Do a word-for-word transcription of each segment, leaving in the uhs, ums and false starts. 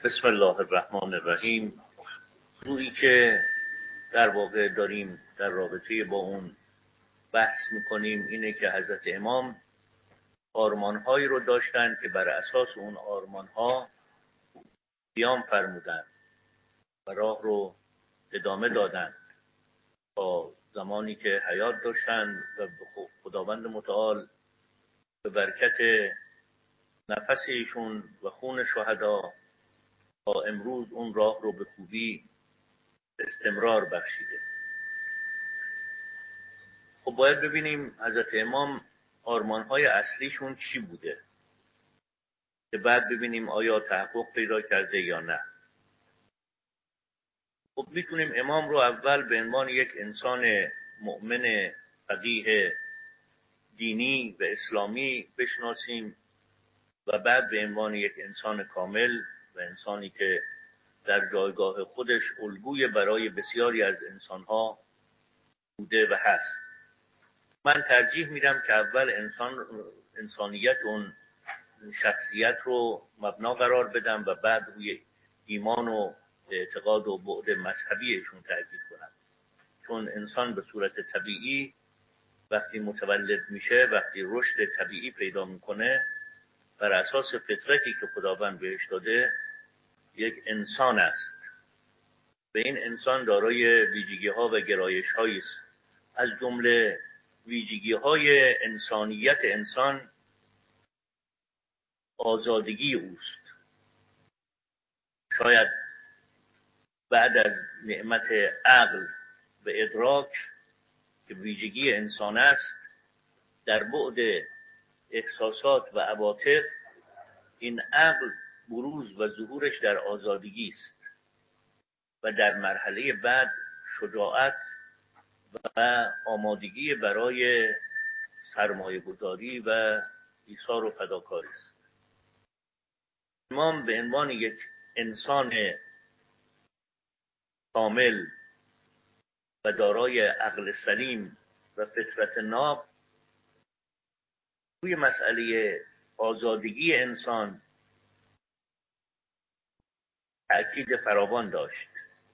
بسم الله الرحمن الرحیم. رویی که در واقع داریم در رابطه با اون بحث میکنیم اینه که حضرت امام آرمانهایی رو داشتن که بر اساس اون آرمانها قیام فرمودن و راه رو ادامه دادن تا زمانی که حیات داشتن و خداوند متعال به برکت نفس ایشون و خون شهدا تا امروز اون راه رو به خوبی استمرار بخشیده. خب باید ببینیم حضرت امام آرمانهای اصلیشون چی بوده که بعد ببینیم آیا تحقق پیدا کرده یا نه. خب میتونیم امام رو اول به عنوان یک انسان مؤمن فقیه دینی و اسلامی بشناسیم و بعد به عنوان یک انسان کامل و انسانی که در جایگاه خودش الگوی برای بسیاری از انسانها بوده و هست. من ترجیح میدم که اول انسان انسانیت اون شخصیت رو مبنا قرار بدم و بعد روی ایمان و اعتقاد و بعد مذهبیشون تاکید کنم، چون انسان به صورت طبیعی وقتی متولد میشه، وقتی رشد طبیعی پیدا میکنه، بر اساس فطرتی که خداوند بهش داده یک انسان است. به این انسان دارای ویژگی ها و گرایش هایی است. از جمله ویژگی های انسانیت انسان آزادگی اوست. شاید بعد از نعمت عقل و ادراک که ویژگی انسان است، در بعد احساسات و عواطف این عقل بروز و ظهورش در آزادگی است و در مرحله بعد شجاعت و آمادگی برای سرمایه گذاری و ایثار و فداکاری است. امام به عنوان یک انسان کامل و دارای عقل سلیم و فطرت ناب روی مسئله آزادگی انسان تأکید فراوان داشت.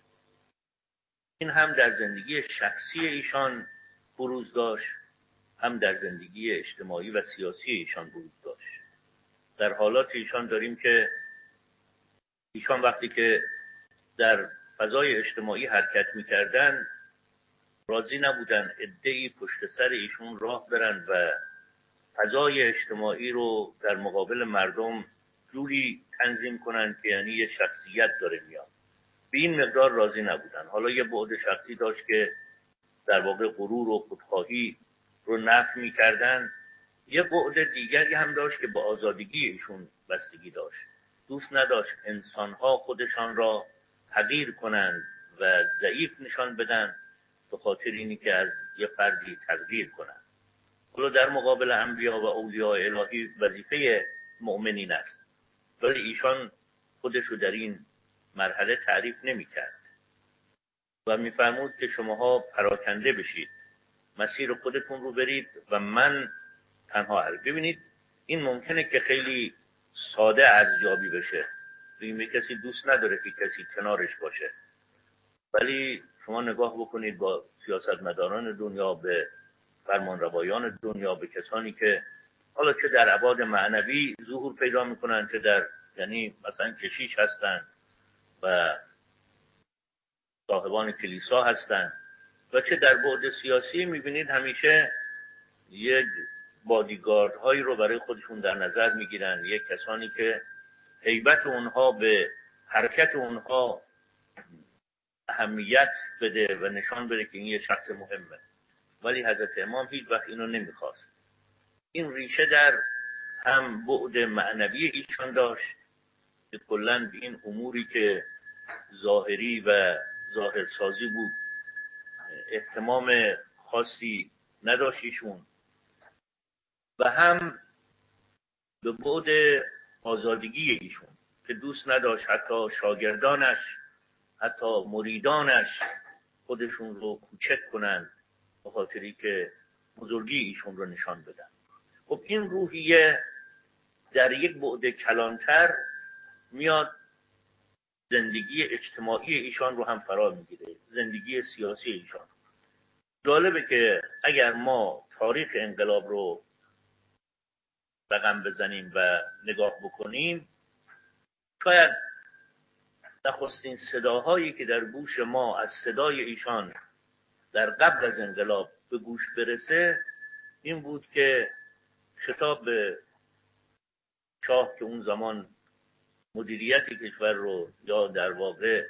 این هم در زندگی شخصی ایشان بروز داشت، هم در زندگی اجتماعی و سیاسی ایشان بروز داشت. در حالات ایشان داریم که ایشان وقتی که در فضای اجتماعی حرکت می‌کردند راضی نبودن عده‌ای پشت سر ایشون راه برن و فضای اجتماعی رو در مقابل مردم جوری تنظیم کنن که یعنی یه شخصیت داره میاد. به این مقدار راضی نبودن. حالا یه بعد شخصی داشت که در واقع غرور و خودخواهی رو نفی می‌کردن. یه بعد دیگری هم داشت که با آزادگی ایشون بستگی داشت. دوست نداشت انسان‌ها خودشان را حقیر کنند و ضعیف نشان بدن به خاطر اینی که از یه فردی تقدیر کنند. حالا در مقابل انبیا و اولیاء الهی وظیفه مؤمنین است، ولی ایشان خودش رو در این مرحله تعریف نمی‌کرد و می‌فرمود که شماها پراکنده بشید، مسیر خودتون رو برید و من تنها هر. ببینید این ممکنه که خیلی ساده ارزیابی بشه. ببینید کسی دوست نداره که کسی کنارش باشه، ولی شما نگاه بکنید با سیاستمداران دنیا، به فرمانروایان دنیا، به کسانی که حالا چه در ابعاد معنوی ظهور پیدا میکنن، چه در یعنی مثلا کشیش هستن و صاحبان کلیسا هستن و چه در بعد سیاسی، میبینید همیشه یک بادیگارد هایی رو برای خودشون در نظر میگیرن، یک کسانی که هیبت اونها به حرکت اونها اهمیت بده و نشان بده که این یه شخص مهمه. ولی حضرت امام هیچ وقت اینو نمیخواست. این ریشه در هم بعد معنوی ایشان داشت که کلاً به این اموری که ظاهری و ظاهرسازی بود اهتمام خاصی نداشت ایشون، و هم به بعد آزادگی ایشون که دوست نداشت حتی شاگردانش، حتی مریدانش خودشون رو کوچک کنن به خاطری که بزرگی ایشون رو نشان بدن. خب این روحیه در یک بعد کلانتر میاد زندگی اجتماعی ایشان رو هم فرا میگیره، زندگی سیاسی ایشان. جالبه که اگر ما تاریخ انقلاب رو رقم بزنیم و نگاه بکنیم، شاید نخستین صداهایی که در گوش ما از صدای ایشان در قبل از انقلاب به گوش برسه این بود که خطاب به شاه که اون زمان مدیریت کشور رو یا در واقع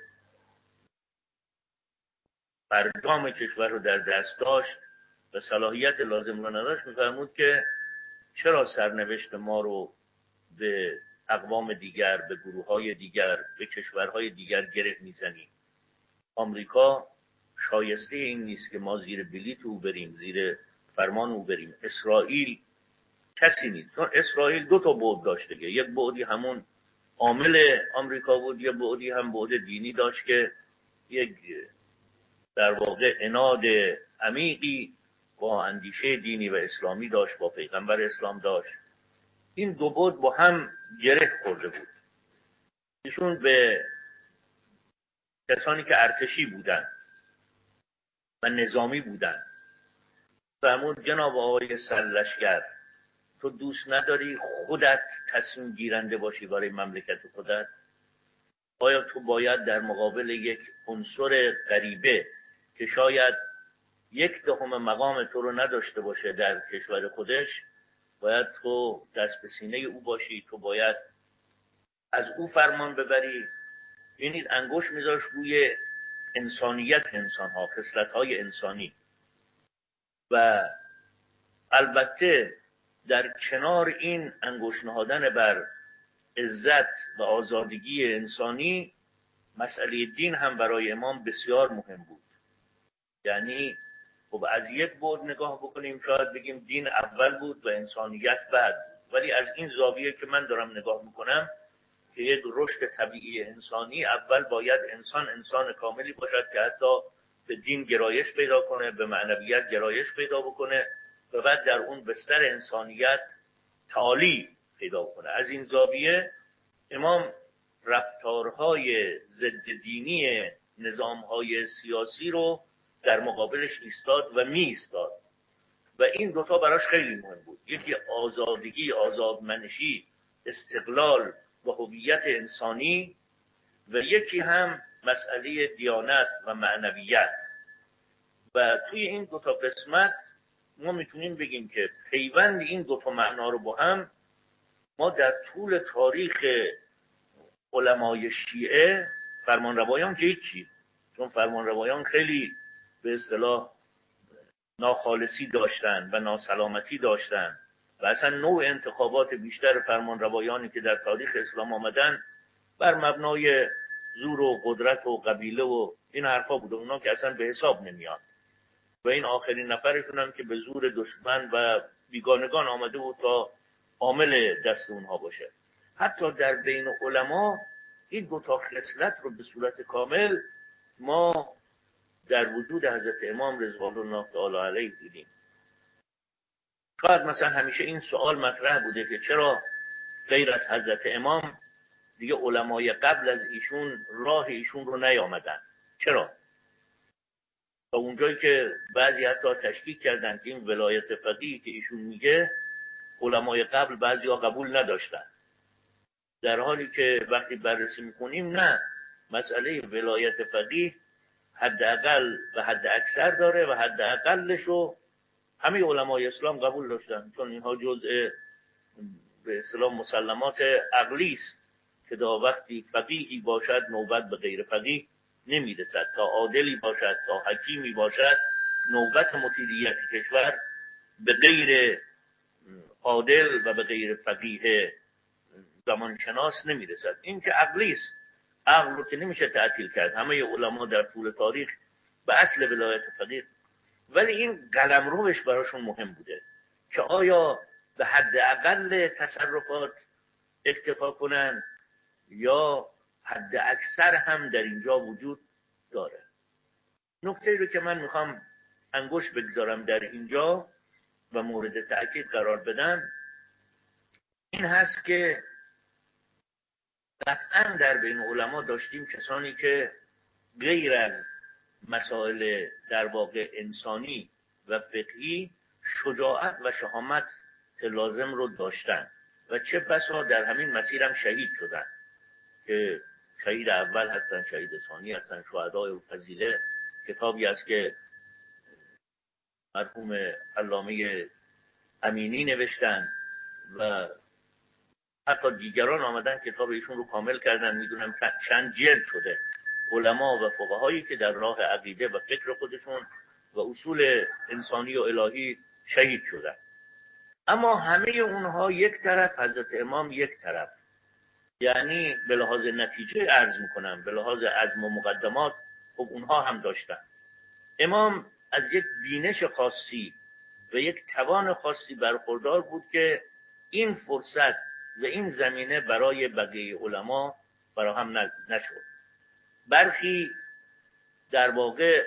فرجام کشور رو در دست داشت و صلاحیت لازم رو نداشت، می‌فرمود که چرا سرنوشت ما رو به اقوام دیگر، به گروه‌های دیگر، به کشورهای دیگر گره میزنیم؟ آمریکا شایسته این نیست که ما زیر بلیط او بریم، زیر فرمان او بریم. اسرائیل کسی نیست، چون اسرائیل دو تا بعد داشته، یک بعدی همون عامل آمریکا بود، یک بعدی هم بعد دینی داشت که یک در واقع عناد عمیقی با اندیشه دینی و اسلامی داشت، با پیغمبر اسلام داشت. این دو بعد با هم گره خورده بود. ایشون به کسانی که ارتشی بودن و نظامی بودن فرمود جناب آقای سرلشکر، تو دوست نداری خودت تصمیم گیرنده باشی برای مملکت خودت؟ آیا تو باید در مقابل یک عنصر غریبه که شاید یک دهم مقام تو رو نداشته باشه در کشور خودش، باید تو دست به سینه او باشی، تو باید از او فرمان ببری؟ ببینید انگشت میذاش روی انسانیت انسان ها، خصلت های انسانی. و البته در کنار این انگشت نهادن بر عزت و آزادگی انسانی، مسئله دین هم برای امام بسیار مهم بود. یعنی خب از یک بعد نگاه بکنیم شاید بگیم دین اول بود و انسانیت بعد، ولی از این زاویه که من دارم نگاه میکنم که یک رشد طبیعی انسانی اول باید انسان انسان کاملی باشد که حتی به دین گرایش پیدا کنه، به معنویت گرایش پیدا بکنه و بعد در اون بستر انسانیت تعالی پیدا کنه. از این زاویه امام رفتارهای ضد دینی نظامهای سیاسی رو در مقابلش ایستاد و می ایستاد و این دوتا براش خیلی مهم بود. یکی آزادگی، آزادمنشی، استقلال و هویت انسانی، و یکی هم مسئله دیانت و معنویت. و توی این دوتا قسمت ما میتونیم بگیم که پیوند این دوتا معنا رو با هم ما در طول تاریخ علمای شیعه، فرمانروایان که هیچی، چون فرمانروایان خیلی به اصطلاح ناخالصی داشتن و ناسلامتی داشتن و اصلا نوع انتخابات بیشتر فرمانروایانی که در تاریخ اسلام آمدن بر مبنای زور و قدرت و قبیله و این حرفا بوده، اونا که اصلا به حساب نمیاد و این آخرین نفرشون هم که به زور دشمن و بیگانگان آمده بود تا عامل دست اونها باشه. حتی در بین علما این دو تا خصلت رو به صورت کامل ما در وجود حضرت امام رضوان الله تعالی علیه دیدیم. شاید مثلا همیشه این سوال مطرح بوده که چرا غیر از حضرت امام دیگه علمای قبل از ایشون راه ایشون رو نیامدن؟ چرا؟ تا اونجایی که بعضی حتی تشکیک کردن که این ولایت فقیه که ایشون میگه علمای قبل بعضی ها قبول نداشتن، در حالی که وقتی بررسی میکنیم نه، مسئله ولایت فقیه حداقل و حد اکثر داره و حد اقلش رو همه علمای اسلام قبول داشتن، چون اینها جزء به اصطلاح مسلمات عقلی است که تا وقتی فقیهی باشد نوبت به غیر فقیه نمیرسد، تا عادلی باشد، تا حکیمی باشد نوبت مدیریت کشور به غیر عادل و به غیر فقیه زمانشناس نمیرسد. این که عقلی است، عقل رو که نمیشه تعطیل کرد. همه علما در طول تاریخ به اصل ولایت فقیه، ولی این قلمروش براشون مهم بوده که آیا به حد اقل تصرفات اکتفا کنن یا حد اکثر هم در اینجا وجود داره. نکته رو که من میخوام انگشت بگذارم در اینجا و مورد تأکید قرار بدم این هست که قطعا در بین علما داشتیم کسانی که غیر از مسائل در واقع انسانی و فقهی شجاعت و شهامت لازم رو داشتن و چه بسا در همین مسیر هم شهید شدن که شهید اول هستن، شهید ثانی هستن، شهدای فضیله. کتابی است که مرحوم علامه امینی نوشتن و حتی دیگران آمدن کتاب ایشون رو کامل کردن. میدونم چند جلد شده. علما و فقهایی که در راه عقیده و فکر خودشون و اصول انسانی و الهی شهید شدن. اما همه اونها یک طرف، حضرت امام یک طرف. یعنی به لحاظ نتیجه عرض میکنم، به لحاظ عزم و مقدمات، خب اونها هم داشتن. امام از یک بینش خاصی و یک توان خاصی برخوردار بود که این فرصت و این زمینه برای بقیه علما فراهم نشد. برخی در واقع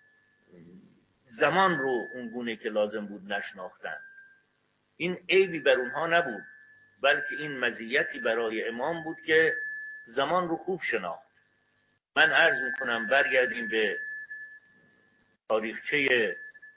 زمان رو اونگونه که لازم بود نشناختن. این عیبی بر اونها نبود، بلکه این مزیتی برای امام بود که زمان رو خوب شناخت. من عرض میکنم برگردیم به تاریخچه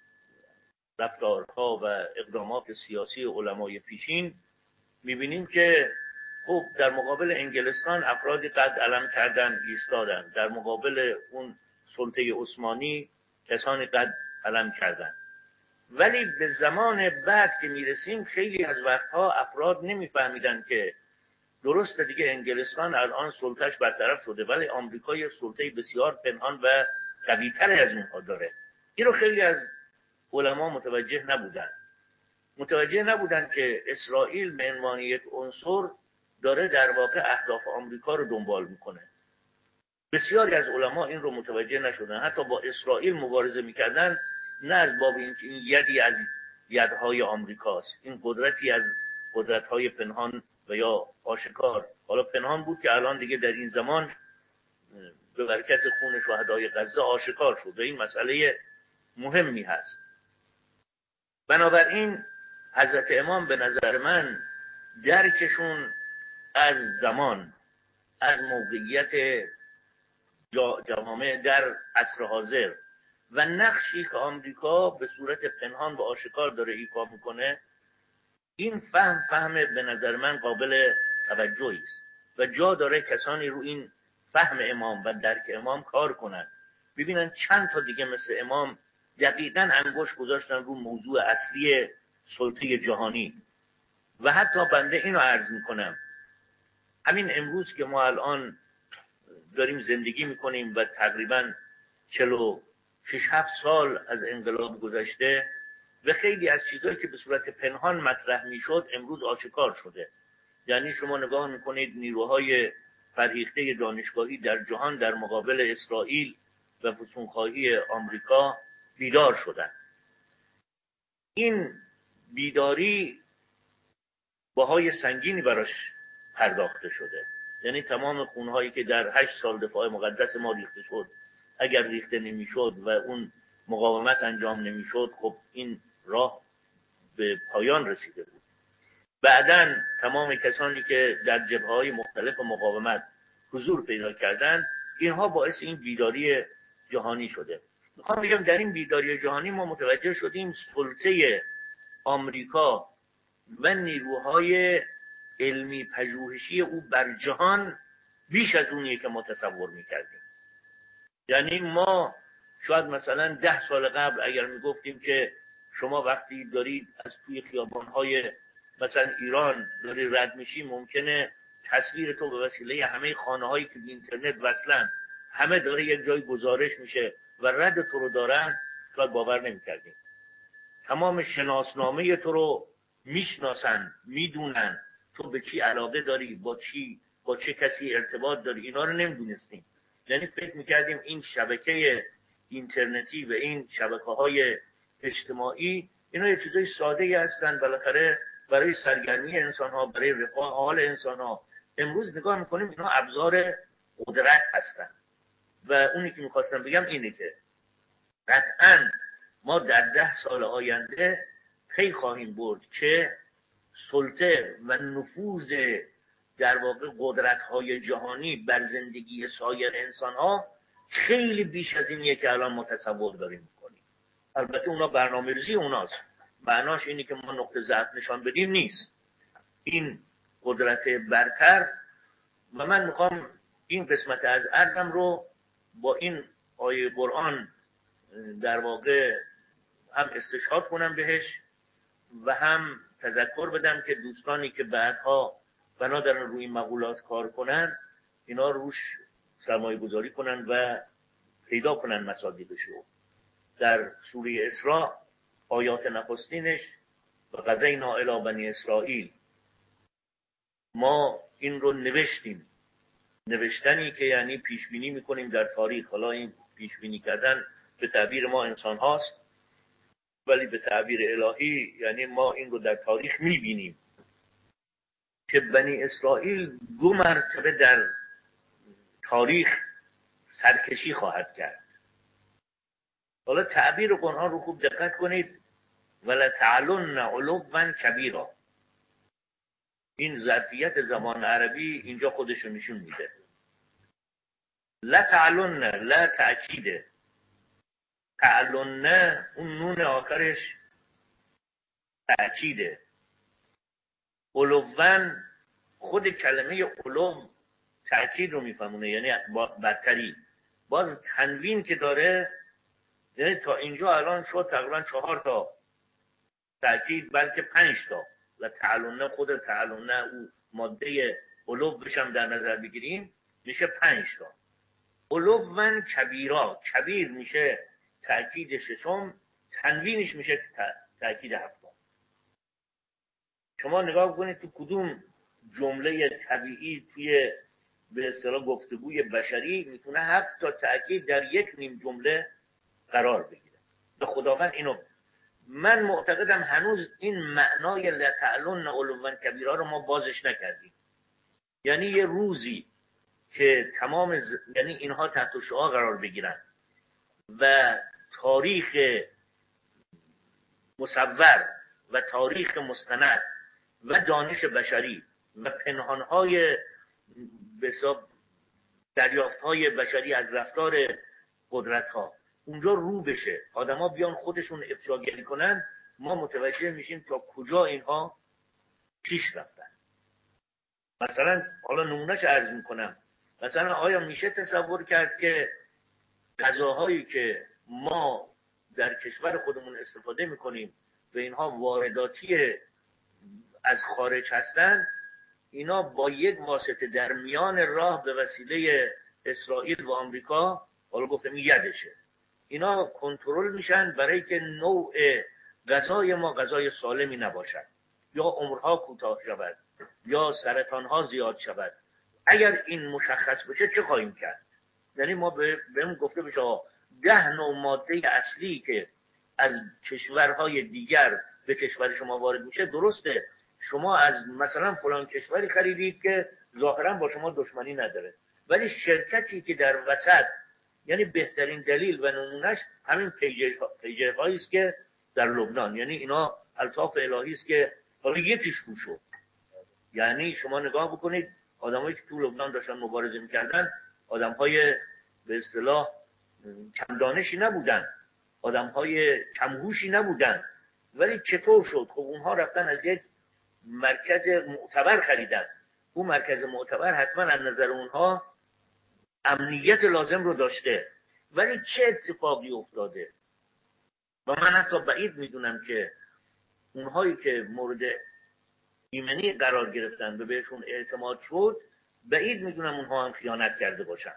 رفتارها و اقدامات سیاسی علمای پیشین، میبینیم که خب در مقابل انگلستان افرادی قد علم کردن، ایستادن. در مقابل اون سلطه عثمانی کسانی قد علم کردن. ولی به زمان بعد که میرسیم خیلی از وقتها افراد نمیفهمیدن که درست دیگه انگلستان الان سلطهش برطرف شده، ولی آمریکا یه سلطه بسیار پنهان و قوی‌تر از اونها داره. این رو خیلی از علما متوجه نبودن. متوجه نبودن که اسرائیل به عنوان یک عنصر داره در واقع اهداف آمریکا رو دنبال میکنه. بسیاری از علما این رو متوجه نشدن. حتی با اسرائیل مبارزه میکردن نه از باب اینکه این یدی از یدهای آمریکاست، این قدرتی از قدرت‌های پنهان و یا آشکار. حالا پنهان بود که الان دیگه در این زمان به برکت خون شهدای غزه آشکار شد و این مسئله مهمی هست. بنابراین حضرت امام به نظر من درکشون از زمان، از موقعیت جوامع در عصر حاضر و نقشی که آمریکا به صورت پنهان و آشکار داره ایفا میکنه، این فهم فهم به نظر من قابل توجهی است و جا داره کسانی رو این فهم امام و درک امام کار کنن، ببینن چند تا دیگه مثل امام دقیقاً انگشت گذاشتن رو موضوع اصلی سلطه جهانی. و حتی بنده اینو عرض میکنم، همین امروز که ما الان داریم زندگی میکنیم و تقریباً چهل و شش هفت سال از انقلاب گذشته و خیلی از چیزایی که به صورت پنهان مطرح میشد امروز آشکار شده. یعنی شما نگاه میکنید نیروهای فرهیخته دانشگاهی در جهان در مقابل اسرائیل و فسونخواهی آمریکا بیدار شدن. این بیداری بهای سنگینی براش پرداخته شده. یعنی تمام خونهایی که در هشت سال دفاع مقدس ما ریخته شد، اگر ریخته نمیشد و اون مقاومت انجام نمیشد، خب این راه به پایان رسیده بود. بعداً تمام کسانی که در جبهه‌های مختلف مقاومت حضور پیدا کردند، اینها باعث این بیداری جهانی شده. میخوام بگم در این بیداری جهانی ما متوجه شدیم سلطه آمریکا و نیروهای علمی پژوهشی او بر جهان بیش از اونیه که ما تصور میکردیم. یعنی ما شاید مثلا ده سال قبل اگر میگفتیم که شما وقتی دارید از توی خیابانهای مثلا ایران داری رد میشی، ممکنه تصویر تو به وسیله همه خانه‌هایی که به اینترنت وصلن همه داره یک جای گزارش میشه و رد تو رو دارن، شاید باور نمیکردیم. تمام شناسنامه تو رو میشناسن، میدونن تو به چی علاقه داری، با چی با چه کسی ارتباط داری، اینا رو نمیدونستیم. یعنی فکر میکردیم این شبکه اینترنتی و این شبکه‌های اجتماعی اینا یه چیزای ساده‌ای هستن بالاخره برای سرگرمی انسان‌ها، برای رفاه حال انسان‌ها. امروز نگاه میکنیم اینا ابزار قدرت هستن و اونی که میخواستم بگم اینه که قطعاً ما در ده سال آینده پی خواهیم برد که سلطه و نفوذ در واقع قدرت‌های جهانی بر زندگی سایر انسان‌ها خیلی بیش از اینیه که الان ما تصور داریم می‌کنیم. البته اونا برنامه‌ریزی اوناست، معناش اینه که ما نقطه ضعف نشان بدیم نیست. این قدرت برتر و من میخوام این قسمت از عرضم رو با این آیه قرآن در واقع هم استشهاد کنم بهش و هم تذکر بدم که دوستانی که بعدها بنا دارن روی این مقولات کار کنن اینا روش سرمایه گذاری کنن و پیدا کنن مصادیقشو. در سوره اسراء آیات نخستینش و قضینا الی بنی اسرائیل، ما این رو نوشتیم، نوشتنی که یعنی پیش بینی میکنیم در تاریخ. حالا این پیش بینی کردن به تعبیر ما انسان هاست، ولی به تعبیر الهی یعنی ما این رو در تاریخ میبینیم که بنی اسرائیل دو مرتبه در تاریخ سرکشی خواهد کرد. حالا تعبیر قرآن رو خوب دقت کنید، ولتعلن علوا کبیرا. این ظرفیت زبان عربی اینجا خودشو نشون میده. لا تعلن، لا تأکیده، تعلن اون نون آخرش تأکیده. علوان خود کلمه علو تأکید رو میفهمونه، یعنی برتری. باز تنوین که داره، یعنی تا اینجا الان شد تقریبا چهار تا تأکید، بلکه پنج تا. و تعلن خود تعلن او ماده علو بشم در نظر بگیریم میشه پنج تا. علوان کبیرا، کبیر میشه تأکید ششم، تنوینش میشه تأکید هفتم. شما نگاه کنید تو کدوم جمله طبیعی توی به اصطلاح گفتگوی بشری میتونه هفت تا تأکید در یک نیم جمله قرار بگیره. به خداوند اینو من معتقدم هنوز این معنای لتعلن علوان کبیرا رو ما بازش نکردیم. یعنی یه روزی که تمام ز... یعنی اینها تحت شعاع قرار بگیرن و تاریخ مصور و تاریخ مستند و دانش بشری و پنهانهای بساب دریافتهای بشری از رفتار قدرتها اونجا رو بشه، آدم ها بیان خودشون افشاگری کنن، ما متوجه میشیم تا کجا اینها پیش رفتن. مثلا حالا نمونهش عرض میکنم، مثلا آیا میشه تصور کرد که غذاهایی که ما در کشور خودمون استفاده میکنیم و اینها وارداتی از خارج هستن، اینا با یک واسطه در میان راه به وسیله اسرائیل و آمریکا، حالا گفتم یدشه، اینا کنترل میشن برای که نوع غذای ما غذای سالمی نباشد، یا عمرها کوتاه شود یا سرطانها زیاد شود. اگر این مشخص بشه چه خواهیم کرد؟ یعنی ما بهمون گفته بشه ده نوع ماده اصلی که از کشورهای دیگر به کشور شما وارد میشه، درسته شما از مثلا فلان کشوری خریدید که ظاهرا با شما دشمنی نداره، ولی شرکتی که در وسط، یعنی بهترین دلیل و نمونهش همین پیجر هایی است که در لبنان، یعنی اینا الطاف الهی است که حالا یکیش رو شد. یعنی شما نگاه بکنید آدمایی که تو لبنان داشتن مبارزه میکردن آدمهای به اصطلاح کم دانشی نبودن، آدمهای کمهوشی نبودن، ولی چطور شد؟ خب اونها رفتن از یک مرکز معتبر خریدن. اون مرکز معتبر حتما از نظر اونها امنیت لازم رو داشته، ولی چه اتفاقی افتاده؟ و من حتی بعید میدونم که اونهایی که مورد ایمنی قرار گرفتن و بهشون اعتماد شد، بعید میدونم اونها هم خیانت کرده باشن.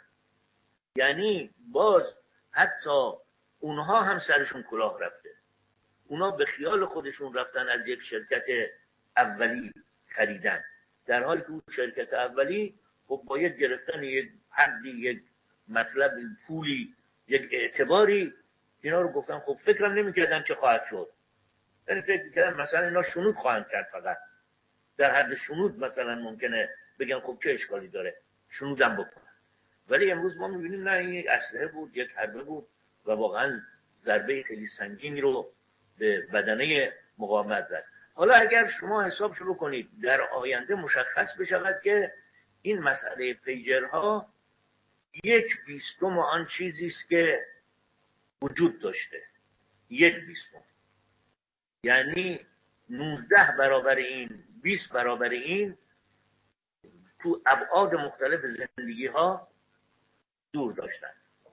یعنی باز حتی اونها هم سرشون کلاه رفته، اونها به خیال خودشون رفتن از یک شرکت اولی خریدن، در حالی که اون شرکت اولی خب باید گرفتن یک حدی، یک مطلب پولی، یک اعتباری، اینا رو گفتن خب فکرم نمی‌کردن چه خواهد شد. یعنی فکر می‌کردن مثلا اینا شنود خواهند کرد، فقط در حد شنود مثلا ممکنه بگن خب چه اشکالی داره شنودم بکنن. ولی امروز ما می‌بینیم نه، این اسلحه بود، یک حربه بود و واقعا ضربه خیلی سنگینی رو به بدنه مقاومت زد. حالا اگر شما حساب شروع کنید در آینده مشخص بشود که این مسئله پیجرها یک بیستم آن چیزی است که وجود داشته، یک بیستم، یعنی نوزده برابر این، بیست برابر این تو ابعاد مختلف زندگی ها دور داشتن.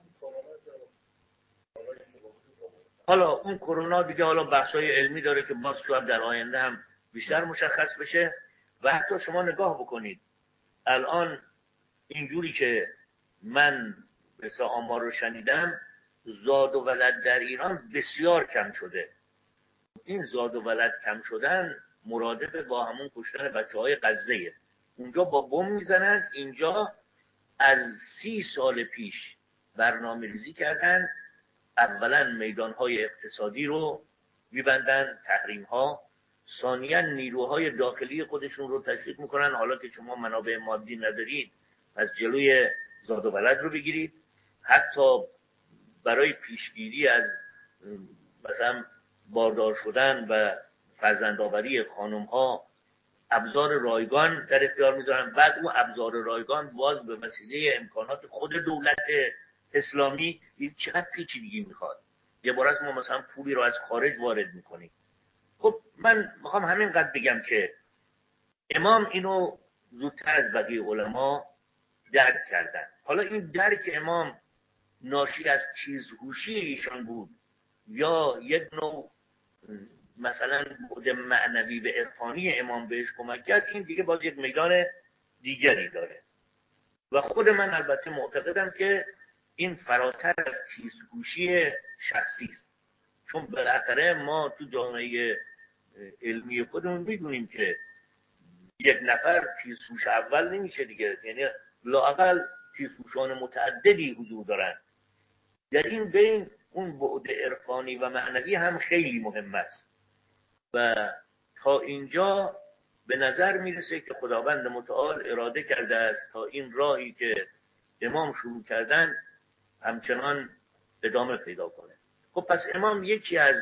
حالا اون کرونا دیگه حالا بحث‌های علمی داره که باز شاید در آینده هم بیشتر مشخص بشه. و حتی شما نگاه بکنید الان اینجوری که من مثلا آمار رو شنیدم، زاد و ولد در ایران بسیار کم شده. این زاد و ولد کم شدن مرادف با همون کشتن بچه های غزه. اونجا با بم میزنن، اینجا از سی سال پیش برنامه ریزی کردن، اولا میدانهای اقتصادی رو میبندن، تحریم ها، ثانیا نیروهای داخلی خودشون رو تشویق میکنن. حالا که شما منابع مادی ندارید از جلوی زاد و ولد رو بگیرید. حتی برای پیشگیری از مثلا باردار شدن و فرزندآوری خانم ها ابزار رایگان در اختیار میذارن. بعد اون ابزار رایگان باز به وسیله امکانات خود دولت اسلامی این چقدر پیچیدگی میخواد. یه بار از ما مثلا پولی رو از خارج وارد میکنیم. خب من میخوام همینقدر بگم که امام اینو زودتر از بقیه علما درک کردن. حالا این درک امام ناشی از چیزهوشی ایشان بود یا یک نوع مثلا بعد معنوی و عرفانی امام بهش کمک کرد، این دیگه باز یک میدان دیگری داره. و خود من البته معتقدم که این فراتر از چیزهوشی شخصی است، چون بالاخره ما تو جامعه علمی خودمون میدونیم که یک نفر چیزهوش اول نمیشه دیگه، یعنی لااقل چیزهوشان متعددی حضور دارن. در این بین اون بعد عرفانی و معنوی هم خیلی مهم است و تا اینجا به نظر میرسه که خداوند متعال اراده کرده است تا این راهی که امام شروع کردن همچنان ادامه پیدا کنه. خب پس امام یکی از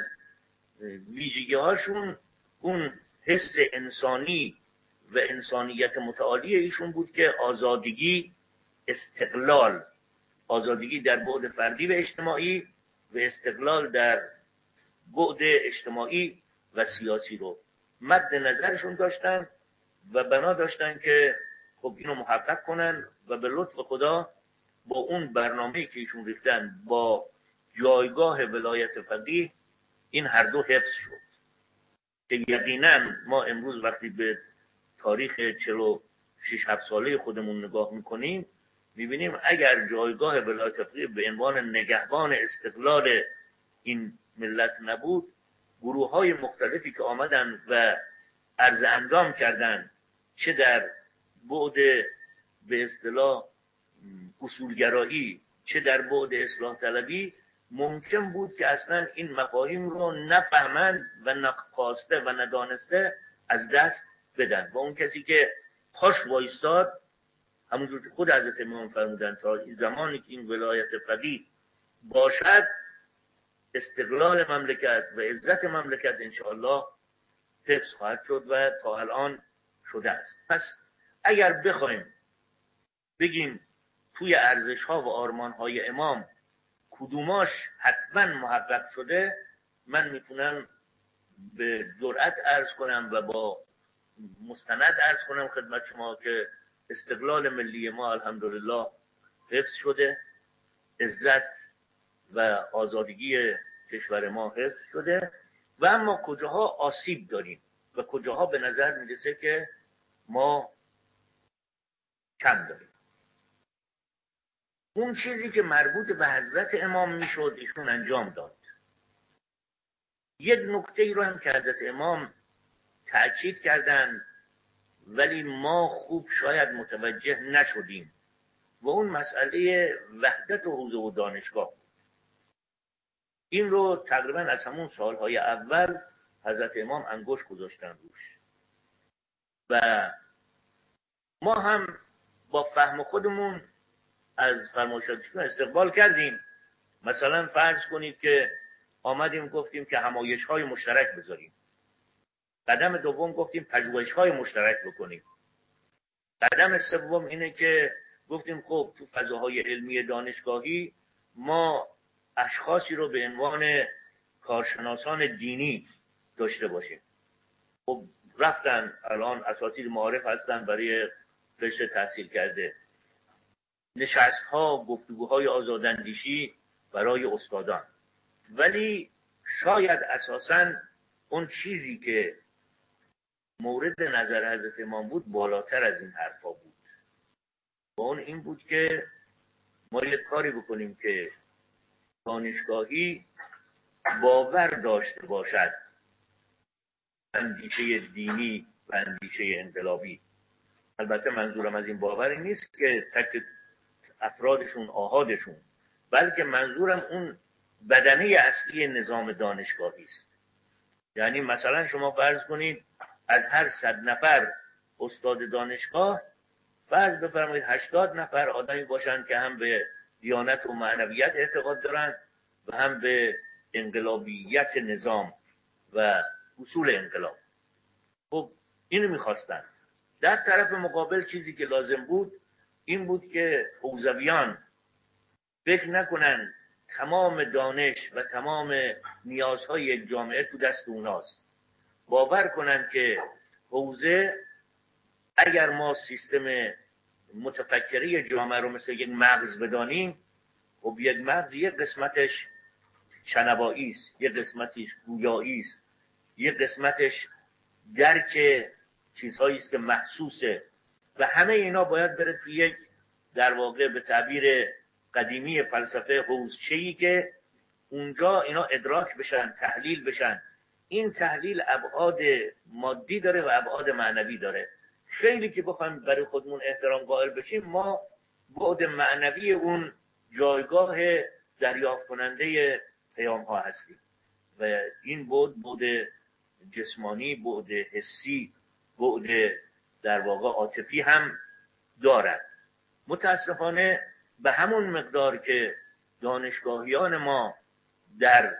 ویژگی هاشون اون حس انسانی و انسانیت متعالی ایشون بود که آزادگی، استقلال، آزادگی در بعد فردی و اجتماعی و استقلال در بعد اجتماعی و سیاسی رو مد نظرشون داشتن و بنا داشتن که خب اینو محقق کنن و به لطف خدا با اون برنامه‌ای که ایشون ریختن با جایگاه ولایت فقیه این هر دو حفظ شد که یقینا ما امروز وقتی به تاریخ چهل و شش هفت ساله خودمون نگاه میکنیم میبینیم اگر جایگاه ولایت فقیه به عنوان نگهبان استقلال این ملت نبود، گروه های مختلفی که آمدن و عرض اندام کردن، چه در بعد به اصطلاح اصولگرایی چه در بعد اصلاح طلبی، ممکن بود که اصلا این مفاهیم رو نفهمند و نخواسته و ندانسته از دست بدن. و اون کسی که پاش وایستاد، همونجور که خود حضرت امام فرمودن تا این زمانی که این ولایت فقیه باشد استقلال مملکت و عزت مملکت انشاءالله حفظ خواهد شد و تا الان شده است. پس اگر بخوایم بگیم توی ارزش ها و آرمان های امام کدوماش حتما محقق شده، من میتونم به جرأت عرض کنم و با مستند عرض کنم خدمت شما که استقلال ملی ما الحمدلله حفظ شده، عزت و آزادگی کشور ما حفظ شده، و اما کجاها آسیب داریم و کجاها به نظر میرسه که ما کم داریم. اون چیزی که مربوط به حضرت امام میشد ایشون انجام داد. یک نکته ای رو هم که حضرت امام تأکید کردن ولی ما خوب شاید متوجه نشدیم و اون مسئله وحدت حوزه و دانشگاه بود. این رو تقریبا از همون سالهای اول حضرت امام انگشت گذاشتن روش و ما هم با فهم خودمون از فرمایشاتشون استقبال کردیم. مثلا فرض کنید که آمدیم گفتیم که همایش‌های مشترک بذاریم. قدم دوم گفتیم پژوهش‌های مشترک بکنیم. قدم سوم اینه که گفتیم خب تو فضاهای علمی دانشگاهی ما اشخاصی رو به عنوان کارشناسان دینی داشته باشیم. خب رفتن الان اساتید معارف هستن برای رشته تحصیل کرده، نشست‌ها، گفتگوهای آزاداندیشی برای استادان، ولی شاید اساساً اون چیزی که مورد نظر حضرت امام بود بالاتر از این حرفا بود و اون این بود که ما یک کاری بکنیم که دانشگاهی باور داشته باشد اندیشه دینی و اندیشه انقلابی. البته منظورم از این باوری نیست که تک افرادشون آحادشون، بلکه منظورم اون بدنه اصلی نظام دانشگاهی است. یعنی مثلا شما فرض کنید از هر صد نفر استاد دانشگاه فرض بفرمایید هشتاد نفر آدمی باشن که هم به دیانت و معنویت اعتقاد دارن و هم به انقلابیت نظام و اصول انقلاب. خب اینو میخواستن. در طرف مقابل چیزی که لازم بود این بود که حوزویان فکر نکنن تمام دانش و تمام نیازهای یک جامعه تو دست اوناست. باور کنن که حوزه اگر ما سیستم متفکری جامعه رو مثل یک مغز بدانیم، خب یک مغز یک قسمتش شنوایی است، یک قسمتش گویایی است، یک قسمتش درک چیزهایی است که محسوسه و همه اینا باید بره توی یک در واقع به تعبیر قدیمی فلسفه حوزچه‌ای که اونجا اینا ادراک بشن، تحلیل بشن. این تحلیل ابعاد مادی داره و ابعاد معنوی داره. خیلی که بخوایم برای خودمون احترام قائل بشیم، ما بعد معنوی اون جایگاه دریافت کننده پیام ها هستیم و این بعد بعد جسمانی، بعد حسی، بعد در واقع عاطفی هم دارد. متاسفانه به همون مقدار که دانشگاهیان ما در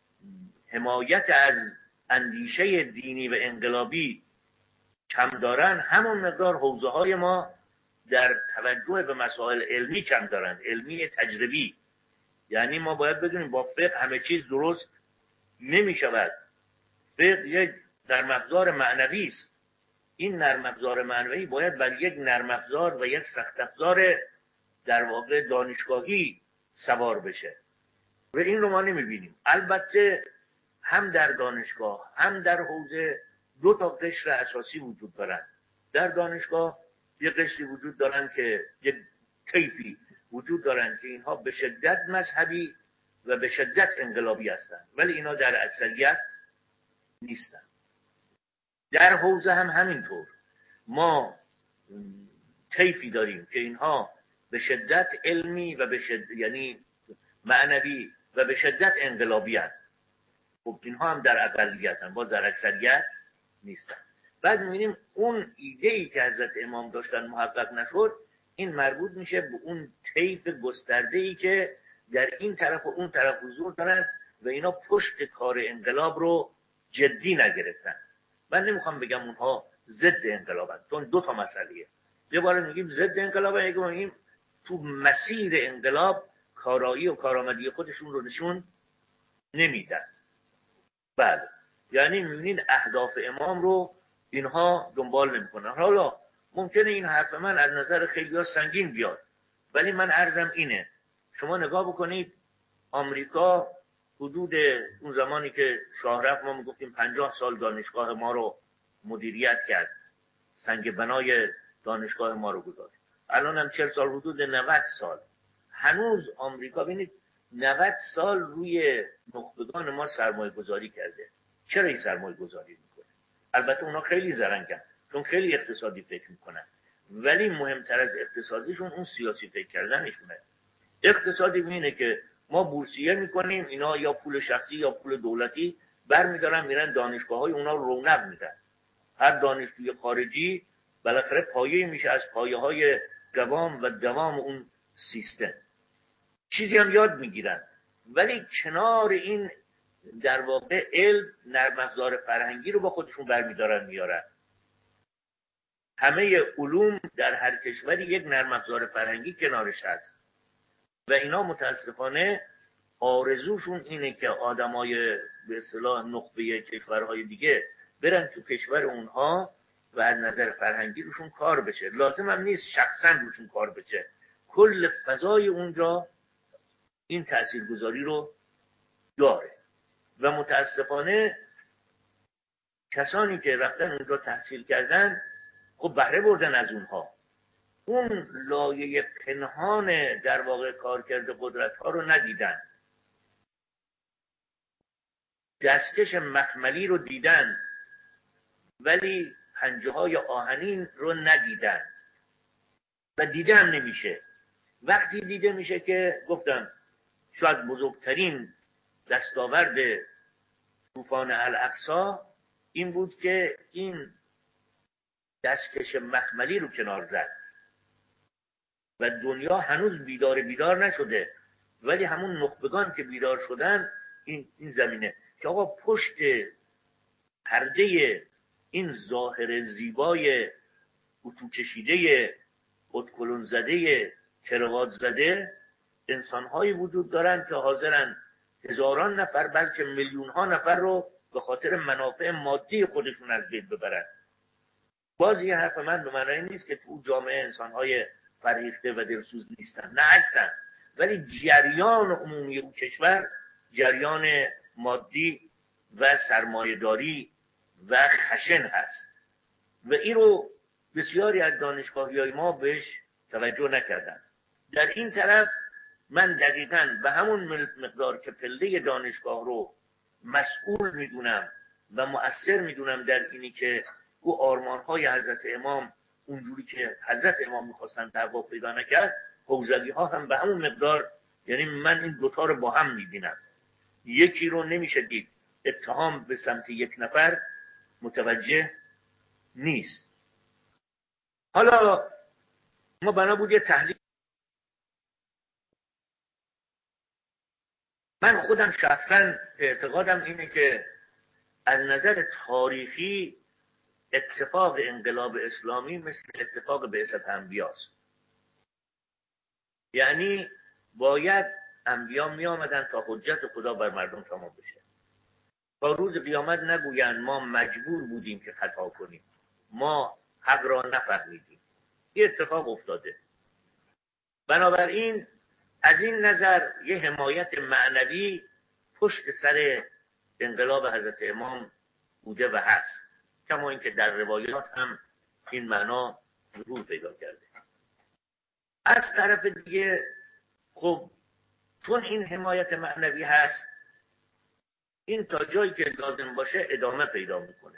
حمایت از اندیشه دینی و انقلابی کم دارن، همون مقدار حوزه های ما در توجه به مسائل علمی کم دارن، علمی تجربی. یعنی ما باید بدونیم با فقه همه چیز درست نمی شود. فقه یک نرم افزار معنوی است. این نرم افزار معنوی باید بر یک نرم افزار و یک سخت افزار در واقع دانشگاهی سوار بشه و این رو ما نمی بینیم. البته هم در دانشگاه هم در حوزه دو تا قشر اساسی وجود دارن. در دانشگاه یک قشری وجود دارن که یک کیفی وجود دارن که اینها به شدت مذهبی و به شدت انقلابی هستند، ولی اینا در اکثریت نیستن. در حوزه هم همینطور ما کیفی داریم که اینها به شدت علمی و به شدت یعنی معنوی و به شدت انقلابی هستند. خب اینها هم در اقلیت هم، با در اکثریت نیستن. بعد می‌بینیم اون ایده‌ای که حضرت امام داشتن محقق نشد، این مربوط میشه به اون طیف گسترده‌ای که در این طرف و اون طرف حضور دارن و اینا پشت کار انقلاب رو جدی نگرفتن. من نمیخوام بگم اونها ضد انقلابن، چون دو تا مسئله‌ایه. یه بار میگیم ضد انقلابن، یه بار میگیم تو مسیر انقلاب کارایی و کارآمدی خودشون رو نشون نمیدن. بله، یعنی میبینید اهداف امام رو اینها دنبال نمیکنن. حالا ممکنه این حرف من از نظر خیلی‌ها سنگین بیاد، ولی من عرضم اینه، شما نگاه بکنید آمریکا حدود اون زمانی که شاه رفت ما میگفتیم پنجاه سال دانشگاه ما رو مدیریت کرد، سنگ بنای دانشگاه ما رو گذاشت. الان هم چهل سال، حدود نود سال هنوز آمریکا ببینید نود سال روی نخبگان ما سرمایه گذاری کرده. چرا این سرمایه گذاری میکنه؟ البته اونا خیلی زرنگن چون خیلی اقتصادی فکر میکنن، ولی مهمتر از اقتصادیشون اون سیاسی فکر کردنشونه. اقتصادی اینه که ما بورسیه میکنیم، اینا یا پول شخصی یا پول دولتی برمیدارن میرن دانشگاه های اونا رو رونق میدن. هر دانشجوی خارجی بالاخره پایه میشه از پایه های دوام و دوام اون سیستم. چیزی هم یاد میگیرن، ولی کنار این در واقع علم نرم افزار فرهنگی رو با خودشون برمیدارن میارن. همه علوم در هر کشوری یک نرم افزار فرهنگی کنارش هست و اینا متاسفانه آرزوشون اینه که آدمای به اصطلاح نخبه کشورهای دیگه برن تو کشور اونها و از نظر فرهنگی روشون کار بشه. لازم هم نیست شخصا روشون کار بشه، کل فضای اونجا این تاثیرگذاری رو داره و متاسفانه کسانی که رفتن اونجا تحصیل کردن خب بهره بردن از اونها. اون لایه پنهان در واقع کارکرد قدرت ها رو ندیدن. دستکش مخملی رو دیدن ولی پنجه های آهنین رو ندیدن و دیده هم نمیشه. وقتی دیده میشه که گفتم شاید بزرگترین دستاورد طوفان الاقصی این بود که این دستکش مخملی رو کنار زد و دنیا هنوز بیدار بیدار نشده، ولی همون نخبگان که بیدار شدن این این زمینه که آقا پشت پرده این ظاهر زیبای اتو کشیده اتکلون زده کروات زده انسانهایی وجود دارن که حاضرن هزاران نفر بلکه میلیون ها نفر رو به خاطر منافع مادی خودشون از بین ببرن. باز یه حرف من به معنی نیست که تو جامعه انسانهای فرهیخته و دلسوز نیستن، نه هستن، ولی جریان عمومی اون کشور جریان مادی و سرمایه‌داری و خشن هست و این رو بسیاری از دانشگاهی‌های ما بهش توجه نکردن. در این طرف من دقیقاً به همون مقدار که پله دانشگاه رو مسئول میدونم و مؤثر میدونم در اینی که او آرمان‌های حضرت امام اونجوری که حضرت امام میخواستن تحقق پیدا نکرد، حوزوی ها هم به همون مقدار. یعنی من این دوتا رو با هم میبینم. یکی رو نمیشه دید، اتهام به سمت یک نفر متوجه نیست. حالا ما بنا بود یه تحلیل. من خودم شخصا اعتقادم اینه که از نظر تاریخی اتفاق انقلاب اسلامی مثل اتفاق بعثت انبیاست. یعنی باید انبیا می آمدن تا حجت خدا بر مردم تمام بشه، تا روز قیامت نگویند ما مجبور بودیم که خطا کنیم، ما حق را نفهمیدیم. این اتفاق افتاده. بنابراین از این نظر یه حمایت معنوی پشت سر انقلاب حضرت امام بوده و هست، کما اینکه در روایات هم این معنا ظهور پیدا کرده. از طرف دیگه خب چون این حمایت معنوی هست، این تا جایی که لازم باشه ادامه پیدا میکنه.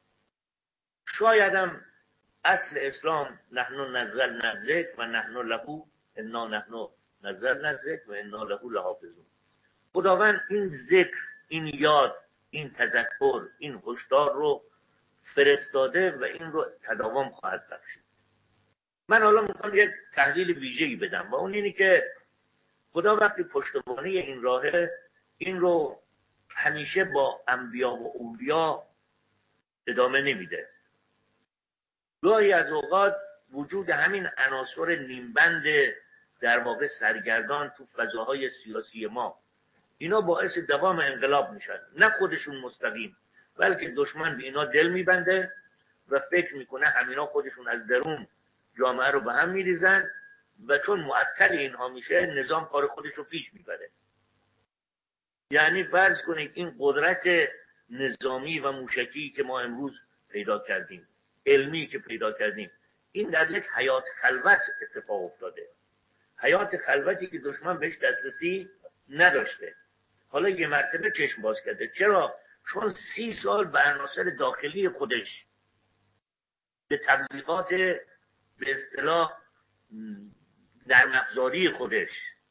شایدم اصل اسلام نحن نزلنا الذکر و نحن له انا نحن نزلنا الذکر و انا له لحافظون. خداوند این ذکر، این یاد، این تذکر، این هشدار رو فرستاده و این رو تداوم خواهد بخشید. من حالا میخوام یک تحلیل ویژه‌ای بدم و اون اینی که خدا وقتی پشتوانه این راهه، این رو همیشه با انبیا و اولیا ادامه نمیده. گاهی از اوقات وجود همین عناصر نیمبند در واقع سرگردان تو فضاهای سیاسی ما، اینا باعث دوام انقلاب میشن. نه خودشون مستقیم، بلکه دشمن به اینا دل میبنده و فکر میکنه همینا خودشون از درون جامعه رو به هم میریزن و چون معطل اینها میشه نظام کار خودش رو پیش میبره. یعنی فرض کنید این قدرت نظامی و موشکی که ما امروز پیدا کردیم، علمی که پیدا کردیم، این در یک حیات خلوت اتفاق افتاده. حیات خلوتی که دشمن بهش دسترسی نداشته. حالا یه مرتبه چشم باز کرده. چرا؟ چون سی سال به عناصر داخلی خودش، به تبلیغات به اصطلاح نرم افزاری خودش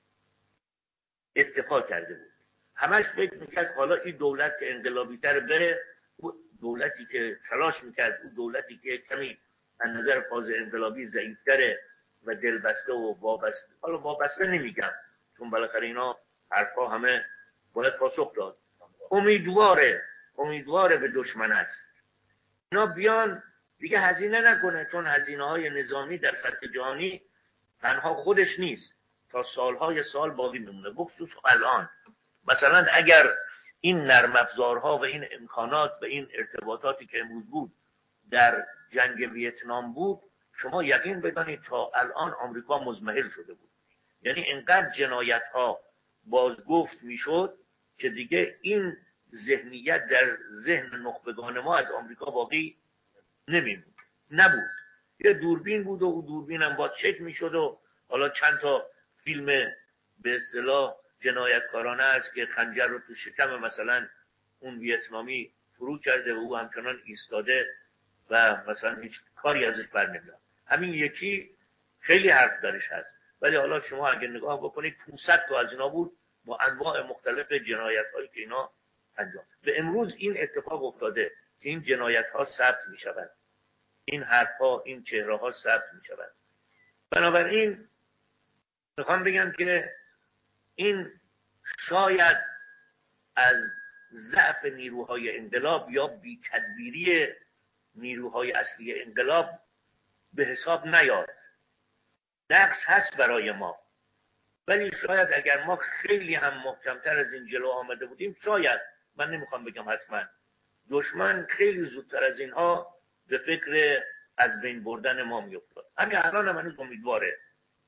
اتفاق کرده بود. همش فکر میکرد حالا این دولت که انقلابی تر بره، دولتی که تلاش میکرد، اون دولتی که کمی از نظر فاز انقلابی ضعیفتره و دلبسته و وابسته، حالا وابسته نمیگم چون بالاخره اینا حرفا همه باید پاسخ داد، امیدواره امیدواره به دشمن است اینا بیان دیگه هزینه نکنه، چون هزینه های نظامی در سطح جهانی تنها خودش نیست، تا سالهای سال باقی میمونه. بخصوص الان مثلا اگر این نرم افزارها و این امکانات و این ارتباطاتی که امروز بود در جنگ ویتنام بود، شما یقین بدانید تا الان آمریکا مضمحل شده بود. یعنی اینقدر جنایت ها بازگفت میشد که دیگه این ذهنیت در ذهن نخبگان ما از آمریکا باقی نمیمود نبود. یه دوربین بود و اون دوربین هم باز چک میشد و حالا چند تا فیلم به اصطلاح جنایتکارانه است که خنجر رو تو شکم مثلا اون ویتنامی فرو کرده و او همچنان ایستاده و مثلا هیچ کاری ازش بر نمیاد. همین یکی خیلی حرف درش هست، ولی حالا شما اگه نگاه بکنید پانصد تا از اینا بود با انواع مختلف جنایت هایی که اینا انجام. و امروز این اتفاق افتاده که این جنایت ها ثبت می شود، این حرف ها، این چهره ها ثبت می شود. بنابراین میخوام بگم که این شاید از ضعف نیروهای انقلاب یا بی‌تدبیری نیروهای اصلی انقلاب به حساب نیاد. نقص هست برای ما، ولی شاید اگر ما خیلی هم محکمتر از این جلو آمده بودیم، شاید، من نمیخوام بگم حتما، دشمن خیلی زودتر از اینها به فکر از بین بردن ما میافتاد. همین الان هم هنوز امیدواره.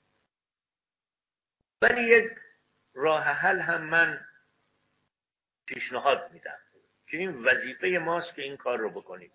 ولی یک راه حل هم من پیشنهاد میدم که این وظیفه ماست که این کار رو بکنیم.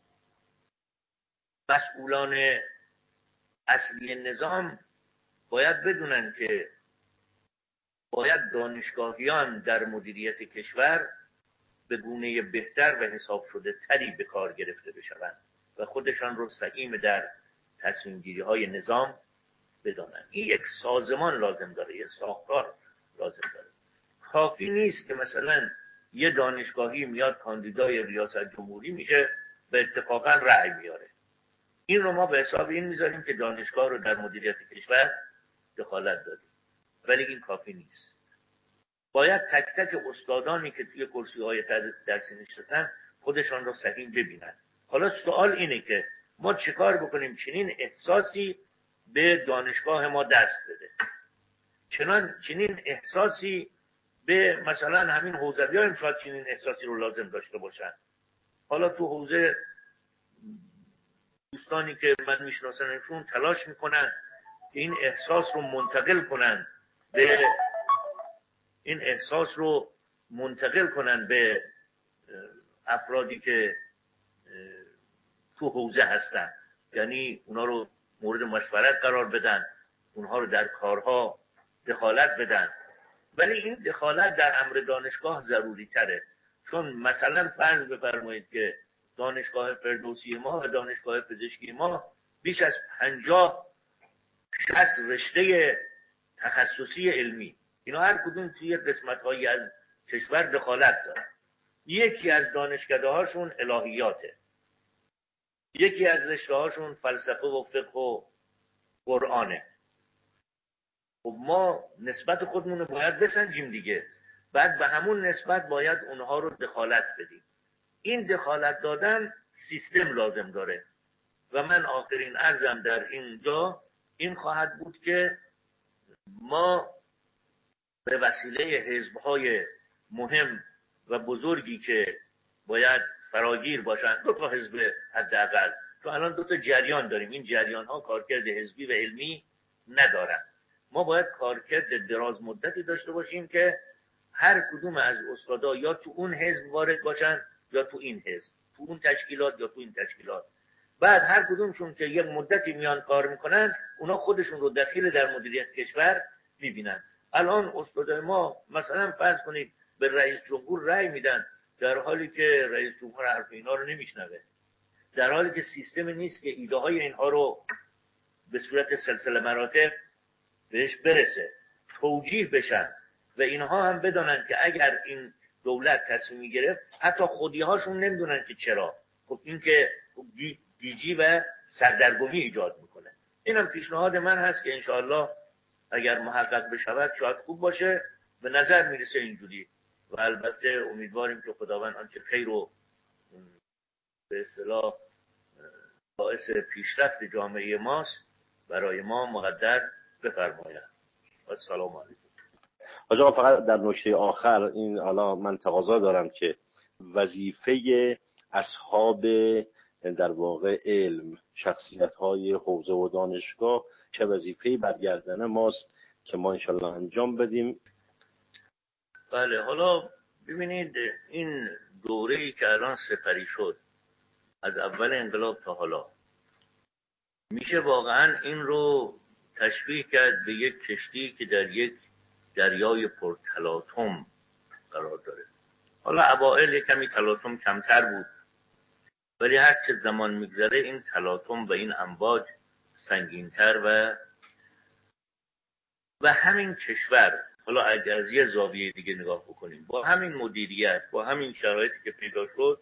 مسئولان اصلی نظام باید بدونن که باید دانشگاهیان در مدیریت کشور به گونه بهتر و حساب شده تری به کار گرفته بشوند و خودشان رو سهیم در تصمیم گیری های نظام بدانند. این یک سازمان لازم داره، یک ساختار لازم داره. کافی نیست که مثلا یه دانشگاهی میاد کاندیدای ریاست جمهوری میشه و اتفاقا رأی میاره. این رو ما به حساب این میذاریم که دانشگاه رو در مدیریت کشور دخالت دادیم، ولی این کافی نیست. باید تک تک استادانی که توی کرسی‌های درسی نشستن خودشان رو سهیم ببینن. حالا سوال اینه که ما چیکار بکنیم چنین احساسی به دانشگاه ما دست بده، چنان چنین احساسی به مثلا همین حوزوی هم شاید چنین احساسی رو لازم داشته باشن. حالا تو حوزه دوستانی که من میشناسنشون تلاش میکنن که این احساس رو منتقل کنن به این احساس رو منتقل کنن به افرادی که تو حوزه هستن، یعنی اونا رو مورد مشورت قرار بدن، اونها رو در کارها دخالت بدن. ولی این دخالت در امر دانشگاه ضروری تره، چون مثلا فرض بفرمایید که دانشگاه فردوسی ما و دانشگاه پزشکی ما بیش از پنجاه شصت رشته تخصصی علمی، اینا هر کدوم توی قسمت‌هایی از کشور دخالت دارن. یکی از دانشکده هاشون الهیاته، یکی از رشته هاشون فلسفه و فقه و قرآنه. خب ما نسبت خودمون رو باید بسنجیم دیگه، بعد به همون نسبت باید اونها رو دخالت بدیم. این دخالت دادن سیستم لازم داره و من آخرین عرضم در اینجا این خواهد بود که ما به وسیله حزب‌های مهم و بزرگی که باید فراگیر باشن، دو تا حزب حداقل، چون الان دو تا جریان داریم، این جریان‌ها کارکرد حزبی و علمی ندارن. ما باید کارکرد دراز مدتی داشته باشیم که هر کدوم از استادا یا تو اون حزب وارد باشن یا تو این حزب، تو اون تشکیلات یا تو این تشکیلات. بعد هر کدومشون که یک مدتی میان کار میکنن، اونا خودشون رو دخیل در مدیریت کشور میبینن. الان استادای ما مثلا فرض کنید به رئیس جمهور رأی میدن، در حالی که رئیس جمهور حرف اینا رو نمیشنوه، در حالی که سیستم نیست که ایده های اینها رو به صورت سلسله مراتب بهش برسه، توجیه بشن و اینها هم بدانن که اگر این دولت تصمیمی گرفت حتی خودیهاشون نمیدونن که چرا. خب این که گیجی و سردرگمی ایجاد میکنه. اینم پیشنهاد من هست که انشاءالله اگر محقق بشود شاید خوب باشه. به نظر میرسه اینجوری و البته امیدواریم که خداوند آنچه خیر و به اصطلاح باعث پیشرفت جامعه ماست برای ما مقدر بفرماید. السلام علیکم. حاج آقا فقط در نکته آخر این حالا من تقاضا دارم که وظیفه اصحاب در واقع علم، شخصیت‌های حوزه و دانشگاه چه وظیفه‌ای برگردن ماست که ما انشالله انجام بدیم. بله، حالا ببینید این دوره‌ای که الان سپری شد از اول انقلاب تا حالا، میشه واقعا این رو تشبیه کرد به یک کشتی که در یک دریای پرتلاطم قرار داره. حالا اوائل کمی تلاطم کمتر بود، ولی هر چه زمان میگذره این تلاطم و این امواج سنگینتر و و همین کشور، حالا اگر از یه زاویه دیگه نگاه بکنیم، با همین مدیریت، با همین شرایطی که پیدا شد،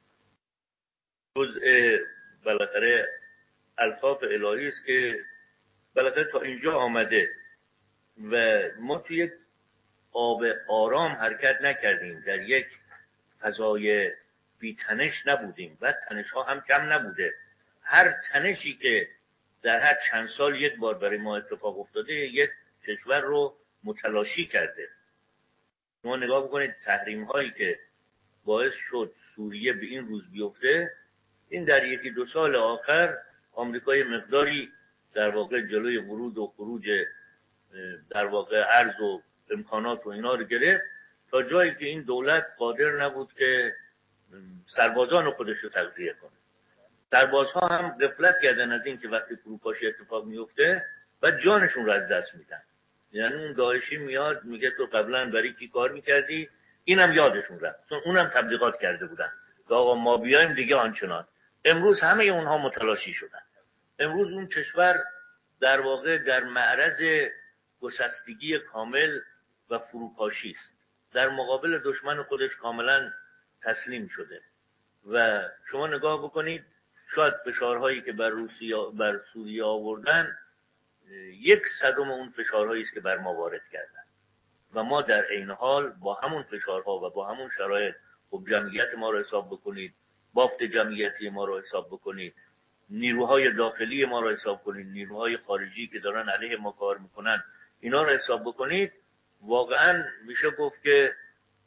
جزء بالاخره الطاف الهی است که بالاخره تا اینجا آمده و ما توی یک آب آرام حرکت نکردیم، در یک فضای بی تنش نبودیم و تنش ها هم کم نبوده. هر تنشی که در هر چند سال یک بار برای ما اتفاق افتاده یک کشور رو متلاشی کرده. شما نگاه بکنید تحریم هایی که باعث شد سوریه به این روز بیفته، این در یکی دو سال آخر آمریکای مقداری در واقع جلوی ورود و خروج در واقع ارز و امکانات و اینا رو گرفت تا جایی که این دولت قادر نبود که سربازان خودش رو تغذیه کنه. سربازها هم غفلت کردن از این که وقتی فروپاشی اتفاق میفته و جانشون رو از دست میدن. یعنی اون داعشی میاد میگه تو قبلا برای کی کار میکردی؟ اینم یادشون رفت، چون اونم تبلیغات کرده بودن که آقا ما بیایم دیگه آنچنان. امروز همه اونها متلاشی شدن. امروز اون کشور در واقع در معرض گسستگی کامل و فروپاشی است. در مقابل دشمن خودش کاملا تسلیم شده و شما نگاه بکنید شاید فشارهایی که بر روسیه بر سوریه آوردن یک صدم اون فشارهایی است که بر ما وارد کردن و ما در عین حال با همون فشارها و با همون شرایط، خب جمعیت ما رو حساب بکنید، بافت جمعیتی ما رو حساب بکنید، نیروهای داخلی ما رو حساب کنید، نیروهای خارجی که دارن علیه ما کار میکنن اینا رو حساب بکنید، واقعا میشه گفت که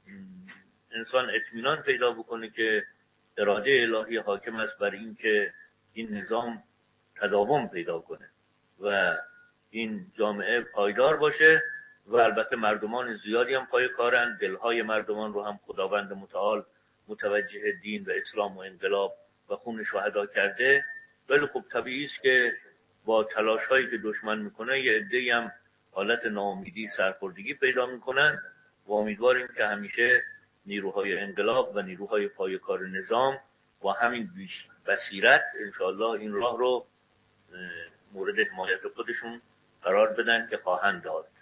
انسان اطمینان پیدا بکنه که اراده الهی حاکم است بر این که این نظام تداوم پیدا کنه و این جامعه پایدار باشه و البته مردمان زیادی هم پای کارن. دلهای مردمان رو هم خداوند متعال متوجه دین و اسلام و انقلاب و خون شهدا کرده، ولی خب طبیعی است که با تلاش هایی که دشمن میکنه یه عده‌ای هم حالت ناامیدی، سرخوردگی پیدا میکنن و امیدواریم که همیشه نیروهای انقلاب و نیروهای پایه‌کار نظام با همین بصیرت انشاءالله این راه رو مورد حمایت خودشون قرار بدن که خواهند داد.